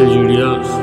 جوریاست.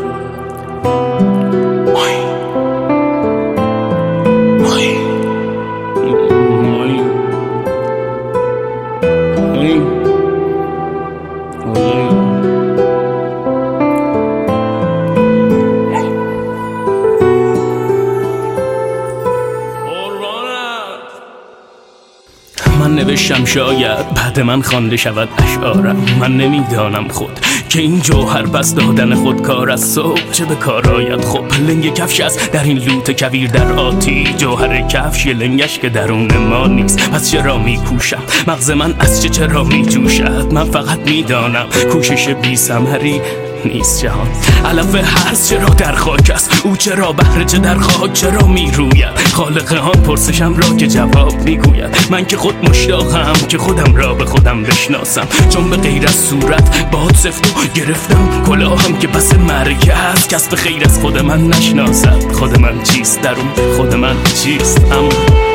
من نوشتم شاید بعد من خوانده شود اشعارم. من نمیدانم خود که این جوهر پس دادن خود کار از صبح چه به کار آید. خب لنگ کفش است در این لوت کویر در آتی، جوهر کفش یه لنگش که درون ما نیست. پس چرا میکوشم مغز من از چرا میجوشد؟ من فقط میدانم کوشش بی ثمری نیست جهان. علف هرز چرا در خاک است، او چرا بهره چه در خاک چرا میروید؟ خالق آن پرسشم را که جواب میگوید. من که خود مشتاقم که خودم را به خودم بشناسم، چون به غیر از صورت باد سفت و گرفتم کلاهم که پس مرگ است کس به غیر از خود من نشناسد. خود من چیست درون خود من چیست؟ اما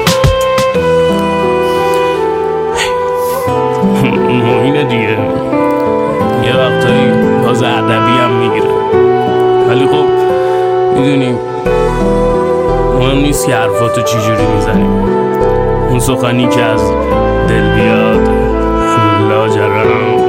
موینه دیگه یه وقتایی باز ادبی هم میگیره، ولی خب میدونیم مهم نیست که حرفاتو چجوری میزنیم. اون سخنی که از دل بیاد لاجرم.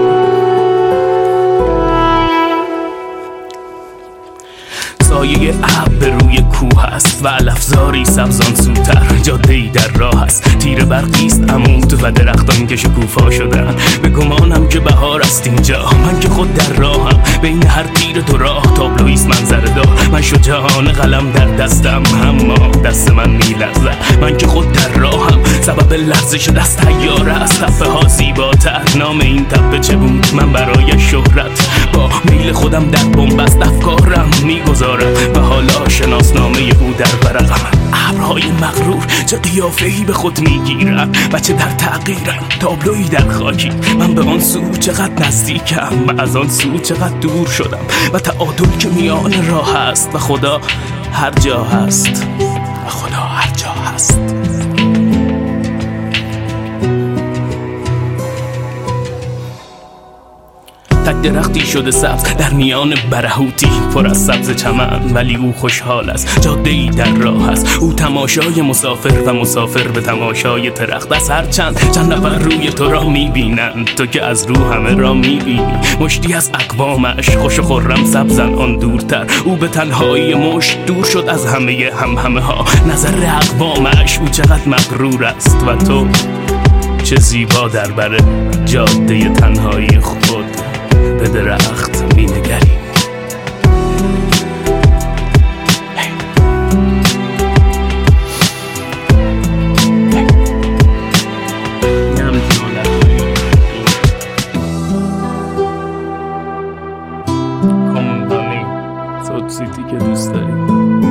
سایه ابر روی کوه است و علفزاری سبزان سوتر، جاده‌ای در راه است تیر برقیست عمود و درختان که شکوفا شدن. به گمانم که بهار است اینجا، من که خود در راهم بین هر تیر دو راه تابلویست منظره دار. من شجاعانه قلم در دستم اما دست من میلرزد. من که خود در راهم سبب لرزش دست تیار است. تپه ها زیباتر، نام این تپه چه بود؟ من برای شهرت با میل خودم در بنبست افکارم میگذارم و حالا شناسنامه او در ورقم. ابرهای مغرور چه قیافه‌ای به خود میگیرن و چه در تغییرن، تابلویی در خاکی. من به آن سو چقدر نزدیکم و از آن سو چقدر دور شدم و تعادل که میان راه است و خدا هر جا هست و خدا هر جا هست. تک درختی شده سبز در میان برهوتی پر از سبز چمن، ولی او خوشحال است. جاده‌ای در راه است، او تماشای مسافر و مسافر به تماشای درخت است. هر چند نفر روی تو را میبینند، تو که از رو همه را میبینی. مشتی از اقوامش خوش و خرم سبزن آن دورتر، او به تنهایی مشت دور شد از همه ها. نظر اقوامش او چقدر مغرور است و تو چه زیبا در بر جاده تنهایی خود به درخت می نگری. کمپانی سود سیتی که دوست داری